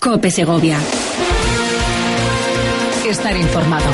COPE Segovia. Estar informado.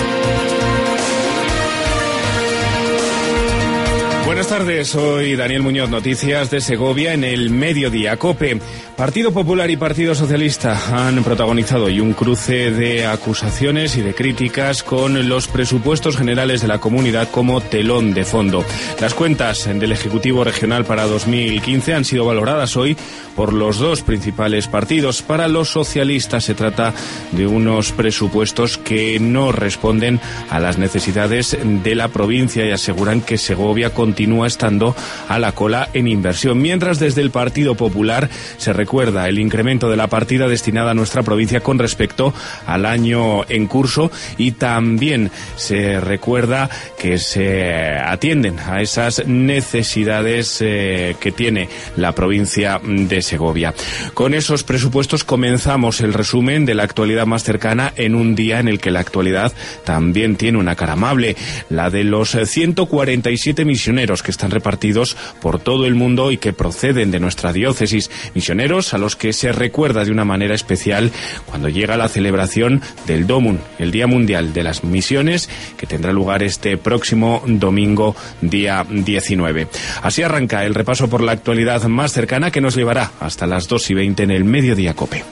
Buenas tardes, soy Daniel Muñoz, noticias de Segovia en el Mediodía COPE. Partido Popular y Partido Socialista han protagonizado hoy un cruce de acusaciones y de críticas con los presupuestos generales de la comunidad como telón de fondo. Las cuentas del Ejecutivo Regional para 2015 han sido valoradas hoy por los dos principales partidos. Para los socialistas se trata de unos presupuestos que no responden a las necesidades de la provincia y aseguran que Segovia continúa estando a la cola en inversión. Mientras desde el Partido Popular se recuerda el incremento de la partida destinada a nuestra provincia con respecto al año en curso y también se recuerda que se atienden a esas necesidades que tiene la provincia de Segovia. Con esos presupuestos comenzamos el resumen de la actualidad más cercana en un día en el que la actualidad también tiene una cara amable, la de los 147 misioneros que están repartidos por todo el mundo y que proceden de nuestra diócesis. Misioneros a los que se recuerda de una manera especial cuando llega la celebración del DOMUN, el Día Mundial de las Misiones, que tendrá lugar este próximo domingo, día 19. Así arranca el repaso por la actualidad más cercana que nos llevará hasta las 2:20 en el Mediodía COPE.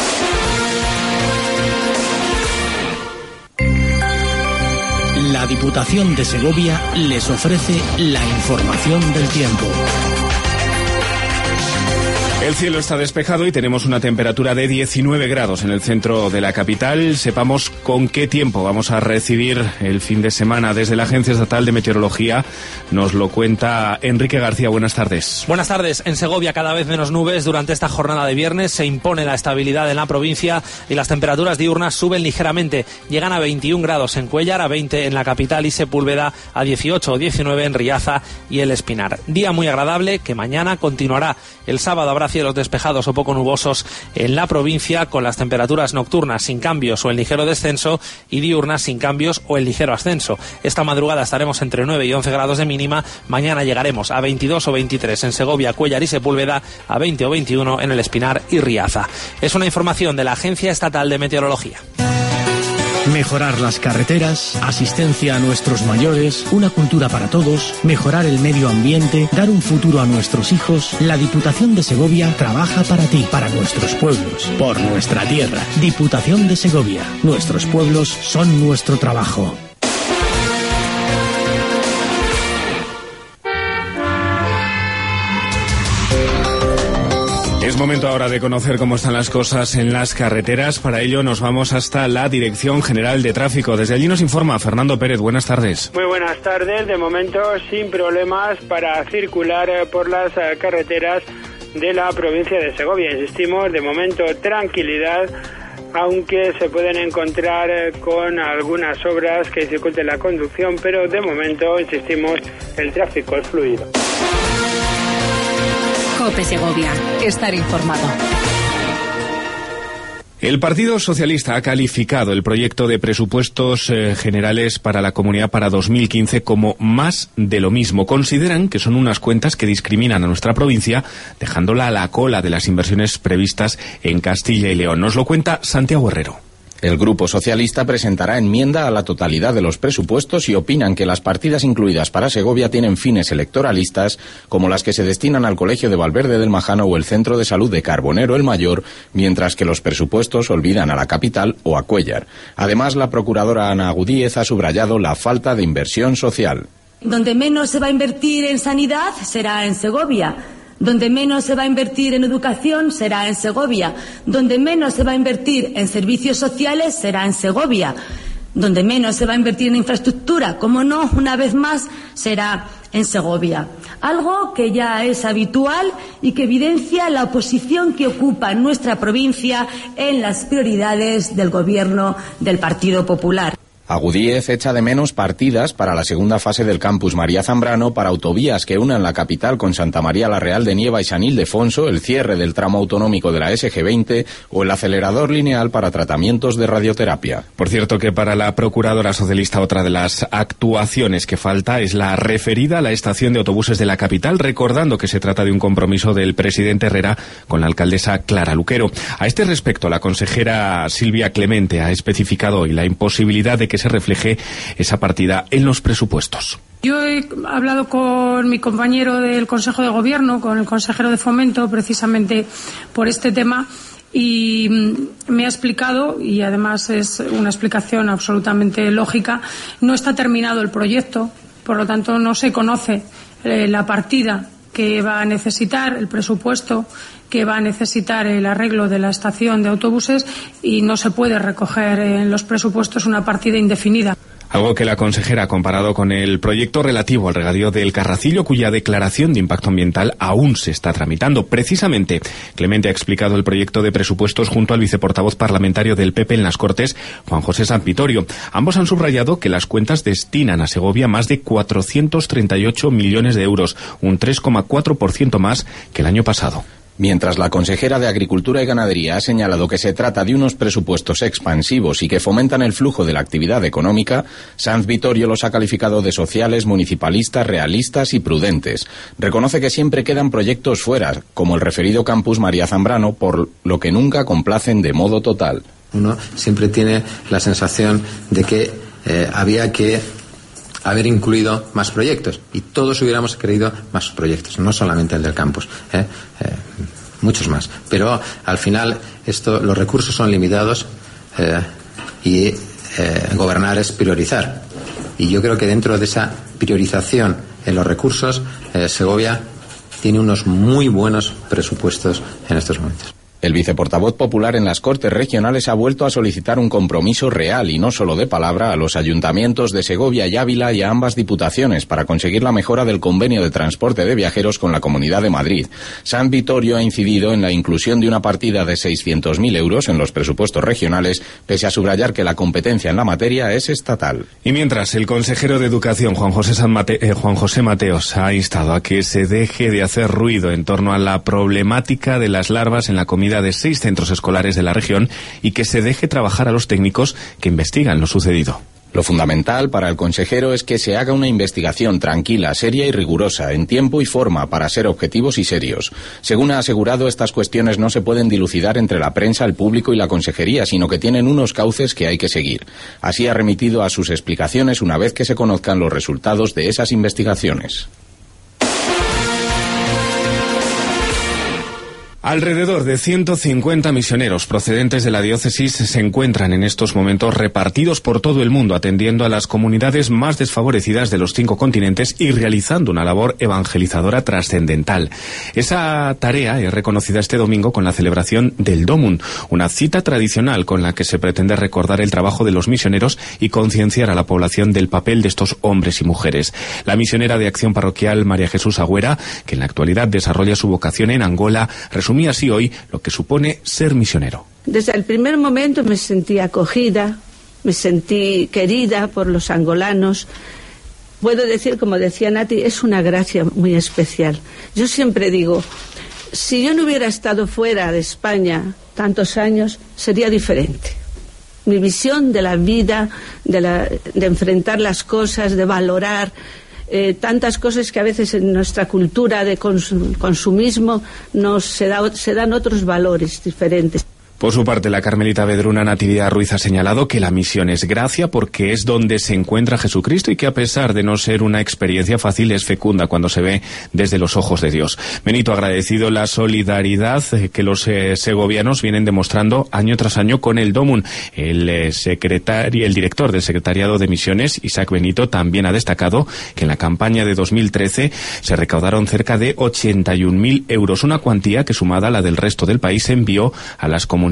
La Diputación de Segovia les ofrece la información del tiempo. El cielo está despejado y tenemos una temperatura de 19 grados en el centro de la capital. Sepamos con qué tiempo vamos a recibir el fin de semana. Desde la Agencia Estatal de Meteorología nos lo cuenta Enrique García. Buenas tardes. Buenas tardes. En Segovia cada vez menos nubes. Durante esta jornada de viernes se impone la estabilidad en la provincia y las temperaturas diurnas suben ligeramente. Llegan a 21 grados en Cuéllar, a 20 en la capital y Sepúlveda, a 18 o 19 en Riaza y El Espinar. Día muy agradable que mañana continuará. El sábado habrá cielos despejados o poco nubosos en la provincia, con las temperaturas nocturnas sin cambios o en ligero descenso y diurnas sin cambios o en ligero ascenso. Esta madrugada estaremos entre 9 y 11 grados de mínima. Mañana llegaremos a 22 o 23 en Segovia, Cuéllar y Sepúlveda, a 20 o 21 en El Espinar y Riaza. Es una información de la Agencia Estatal de Meteorología. Mejorar las carreteras, asistencia a nuestros mayores, una cultura para todos, mejorar el medio ambiente, dar un futuro a nuestros hijos. La Diputación de Segovia trabaja para ti, para nuestros pueblos, por nuestra tierra. Diputación de Segovia. Nuestros pueblos son nuestro trabajo. Es momento ahora de conocer cómo están las cosas en las carreteras. Para ello nos vamos hasta la Dirección General de Tráfico. Desde allí nos informa Fernando Pérez. Buenas tardes. Muy buenas tardes. De momento sin problemas para circular por las carreteras de la provincia de Segovia. Insistimos, de momento tranquilidad, aunque se pueden encontrar con algunas obras que dificulten la conducción, pero de momento, insistimos, el tráfico es fluido. COPE Segovia. Estar informado. El Partido Socialista ha calificado el proyecto de presupuestos generales para la comunidad para 2015 como más de lo mismo. Consideran que son unas cuentas que discriminan a nuestra provincia, dejándola a la cola de las inversiones previstas en Castilla y León. Nos lo cuenta Santiago Herrero. El Grupo Socialista presentará enmienda a la totalidad de los presupuestos y opinan que las partidas incluidas para Segovia tienen fines electoralistas, como las que se destinan al Colegio de Valverde del Majano o el Centro de Salud de Carbonero el Mayor, mientras que los presupuestos olvidan a la capital o a Cuéllar. Además, la procuradora Ana Agudíez ha subrayado la falta de inversión social. Donde menos se va a invertir en sanidad será en Segovia. Donde menos se va a invertir en educación será en Segovia. Donde menos se va a invertir en servicios sociales será en Segovia. Donde menos se va a invertir en infraestructura, como no, una vez más, será en Segovia. Algo que ya es habitual y que evidencia la oposición que ocupa nuestra provincia en las prioridades del gobierno del Partido Popular. Agudíez echa de menos partidas para la segunda fase del campus María Zambrano, para autovías que unan la capital con Santa María la Real de Nieva y San Ildefonso, el cierre del tramo autonómico de la SG20 o el acelerador lineal para tratamientos de radioterapia. Por cierto que para la procuradora socialista otra de las actuaciones que falta es la referida a la estación de autobuses de la capital, recordando que se trata de un compromiso del presidente Herrera con la alcaldesa Clara Luquero. A este respecto, la consejera Silvia Clemente ha especificado hoy la imposibilidad de que se refleje esa partida en los presupuestos. Yo he hablado con mi compañero del Consejo de Gobierno, con el consejero de Fomento, precisamente por este tema, y me ha explicado, y además es una explicación absolutamente lógica, no está terminado el proyecto, por lo tanto no se conoce la partida que va a necesitar, el presupuesto que va a necesitar el arreglo de la estación de autobuses, y no se puede recoger en los presupuestos una partida indefinida. Algo que la consejera ha comparado con el proyecto relativo al regadío del Carracillo, cuya declaración de impacto ambiental aún se está tramitando. Precisamente, Clemente ha explicado el proyecto de presupuestos junto al viceportavoz parlamentario del PP en las Cortes, Juan José Sampitorio. Ambos han subrayado que las cuentas destinan a Segovia más de 438 millones de euros, un 3,4% más que el año pasado. Mientras la consejera de Agricultura y Ganadería ha señalado que se trata de unos presupuestos expansivos y que fomentan el flujo de la actividad económica, Sanz Vittorio los ha calificado de sociales, municipalistas, realistas y prudentes. Reconoce que siempre quedan proyectos fuera, como el referido campus María Zambrano, por lo que nunca complacen de modo total. Uno siempre tiene la sensación de que había que haber incluido más proyectos, y todos hubiéramos querido más proyectos, no solamente el del campus, muchos más. Pero al final los recursos son limitados y gobernar es priorizar. Y yo creo que dentro de esa priorización en los recursos, Segovia tiene unos muy buenos presupuestos en estos momentos. El viceportavoz popular en las Cortes Regionales ha vuelto a solicitar un compromiso real y no solo de palabra a los ayuntamientos de Segovia y Ávila y a ambas diputaciones para conseguir la mejora del convenio de transporte de viajeros con la Comunidad de Madrid. Sanz Vittorio ha incidido en la inclusión de una partida de 600.000 euros en los presupuestos regionales, pese a subrayar que la competencia en la materia es estatal. Y mientras, el consejero de Educación, Juan José Mateos, ha instado a que se deje de hacer ruido en torno a la problemática de las larvas en la comida de 6 centros escolares de la región y que se deje trabajar a los técnicos que investigan lo sucedido. Lo fundamental para el consejero es que se haga una investigación tranquila, seria y rigurosa, en tiempo y forma, para ser objetivos y serios. Según ha asegurado, estas cuestiones no se pueden dilucidar entre la prensa, el público y la consejería, sino que tienen unos cauces que hay que seguir. Así ha remitido a sus explicaciones una vez que se conozcan los resultados de esas investigaciones. Alrededor de 150 misioneros procedentes de la diócesis se encuentran en estos momentos repartidos por todo el mundo, atendiendo a las comunidades más desfavorecidas de los 5 continentes y realizando una labor evangelizadora trascendental. Esa tarea es reconocida este domingo con la celebración del Domum, una cita tradicional con la que se pretende recordar el trabajo de los misioneros y concienciar a la población del papel de estos hombres y mujeres. La misionera de Acción Parroquial María Jesús Agüera, que en la actualidad desarrolla su vocación en Angola, resumía así hoy lo que supone ser misionero. Desde el primer momento me sentí acogida, me sentí querida por los angolanos. Puedo decir, como decía Nati, es una gracia muy especial. Yo siempre digo, si yo no hubiera estado fuera de España tantos años, sería diferente. Mi visión de la vida, de enfrentar las cosas, de valorar tantas cosas que a veces en nuestra cultura de consumismo se dan otros valores diferentes. Por su parte, la carmelita vedruna Natividad Ruiz ha señalado que la misión es gracia porque es donde se encuentra Jesucristo y que a pesar de no ser una experiencia fácil es fecunda cuando se ve desde los ojos de Dios. Benito ha agradecido la solidaridad que los segovianos vienen demostrando año tras año con el Domum. El director del Secretariado de Misiones, Isaac Benito, también ha destacado que en la campaña de 2013 se recaudaron cerca de 81.000 euros, una cuantía que sumada a la del resto del país se envió a las comunidades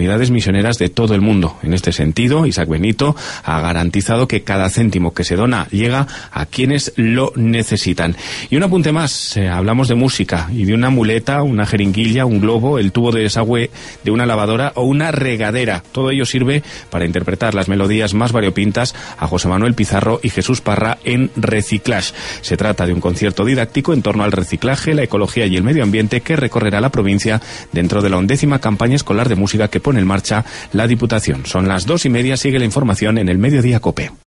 comunidades misioneras de todo el mundo. En este sentido, Isaac Benito ha garantizado que cada céntimo que se dona llega a quienes lo necesitan. Y un apunte más, hablamos de música y de una muleta, una jeringuilla, un globo, el tubo de desagüe de una lavadora o una regadera. Todo ello sirve para interpretar las melodías más variopintas a José Manuel Pizarro y Jesús Parra en Reciclaje. Se trata de un concierto didáctico en torno al reciclaje, la ecología y el medio ambiente que recorrerá la provincia dentro de la 11ª campaña escolar de música que pone en marcha la Diputación. Son las 2:30, sigue la información en el Mediodía COPE.